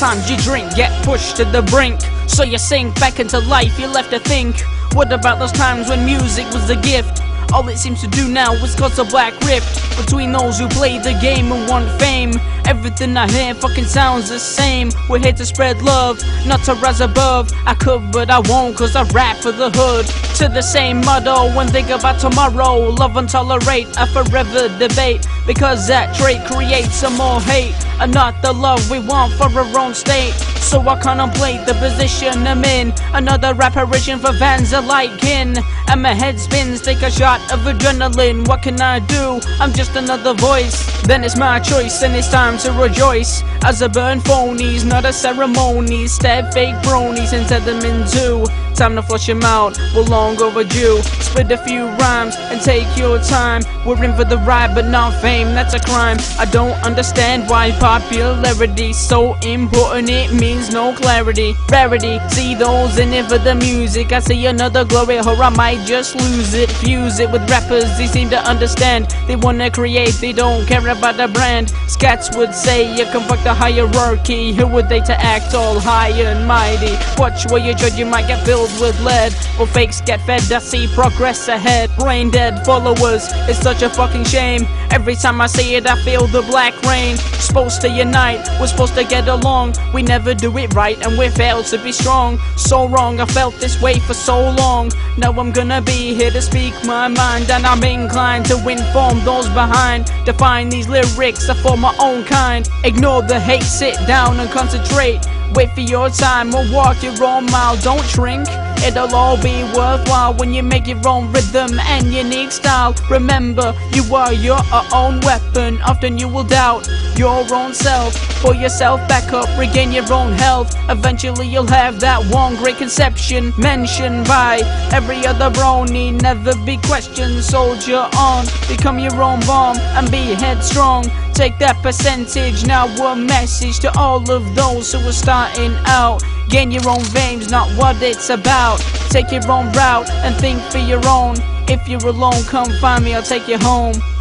Sometimes you drink, get pushed to the brink, so you sink back into life, you're left to think. What about those times when music was a gift? All it seems to do now is cause a black rift between those who play the game and want fame. Everything I hear fucking sounds the same. We're here to spread love, not to rise above. I could but I won't, cause I rap for the hood. To the same motto when think about tomorrow. Love and tolerate a forever debate, because that trait creates some more hate, and not the love we want for our own state. So I contemplate the position I'm in, another apparition for fans alike in. And my head spins, take a shot of adrenaline. What can I do? I'm just another voice. Then it's my choice and it's time to rejoice, as I burn phonies, not a ceremony. Stab fake bronies and set them in two. Time to flush them out, we're long overdue. Spit a few rhymes and take your time. We're in for the ride but not fame, that's a crime. I don't understand why popularity's so important, it means no clarity. Rarity, see those in it for the music. I see another glory or I might just lose it. Fuse it with rappers, they seem to understand. They wanna create, they don't care about the brand. Scats would say you can fuck the hierarchy. Who would they to act all high and mighty? Watch where you judge, you might get filled with lead. Well, fakes get fed, I see progress ahead. Brain dead followers, it's such a fucking shame. Every time I see it I feel the black rain. Supposed to unite, we're supposed to get along. We never do it right and we fail to be strong. So wrong, I felt this way for so long. Now I'm gonna be here to speak my mind, and I'm inclined to inform those behind. Define these lyrics for my own kind. Ignore the hate, sit down and concentrate. Wait for your time or walk your own mile, don't shrink. It'll all be worthwhile when you make your own rhythm and unique style. Remember, you are your own weapon. Often you will doubt your own self. Pull yourself back up, regain your own health. Eventually you'll have that one great conception mentioned by every other brony. Never be questioned, soldier on. Become your own bomb and be headstrong. Take that percentage, now a message to all of those who are starting out. Gain your own veins, not what it's about. Take your own route and think for your own. If you're alone, come find me, I'll take you home.